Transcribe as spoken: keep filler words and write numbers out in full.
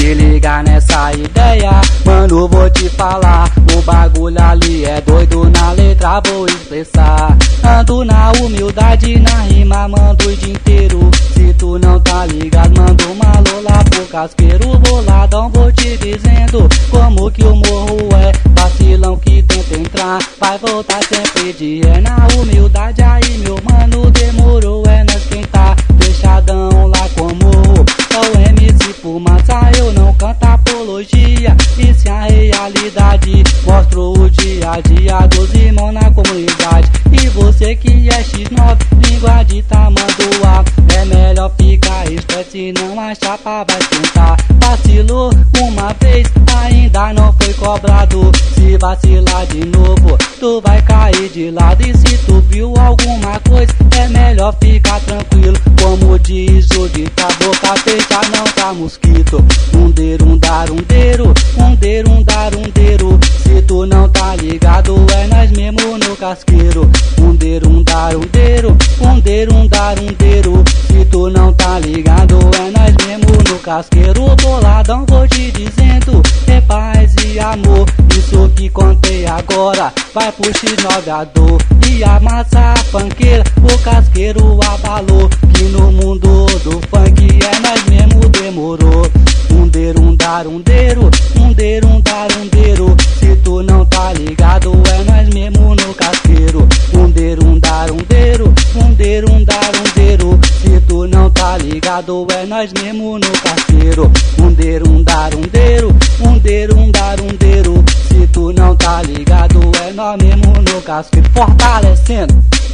Se liga nessa ideia, mano, vou te falar. O bagulho ali é doido, na letra vou expressar. Ando na humildade, na rima mando o dia inteiro. Se tu não tá ligado, mando uma lola pro casqueiro. Boladão, vou te dizendo como que o morro é. Vacilão que tenta entrar, vai voltar sempre de é. Na humildade aí, meu mano, demorou, é nós quem tá fechadão lá com o morro. É o M C Fumaça, eu não canto apologia, e se a realidade mostro o dia a dia dos irmãos na comunidade. E você que é X nove, língua de tamanduá, é melhor ficar esperto, senão a chapa vai esquentar. Vacilou uma vez, ainda não foi cobrado. Se vacilar de novo, tu vai cair de lado. E se tu viu alguma coisa, é melhor ficar tranquilo. Como diz o ditado, boca fechada não tá mosquito. Undeiro, undar, undeiro, undeiro, undar, undeiro. Se tu não tá ligado, é nós mesmo no casqueiro. Undeiro, undar, undeiro, undeiro, undar, undeiro. Se tu não tá ligado, é nós mesmo no casqueiro. Boladão, vou te dizendo, é paz e amor. Isso que contei agora vai pro X nove a dor. E a massa funkeira, o casqueiro abalou. Que no mundo do funk é nós mesmo demorou. Undeiro, undar, undeiro, undeiro, undar, undeiro. Se tu não tá ligado, é nós mesmo no casqueiro. Undeiro, undar, undeiro, undeiro, undar, undeiro. Se tu não tá ligado, é nós mesmo no casqueiro. Undeiro, undar, undeiro, undeiro, undar, undeiro. Se tu não tá ligado, é nós mesmo no casqueiro. Fortalecendo.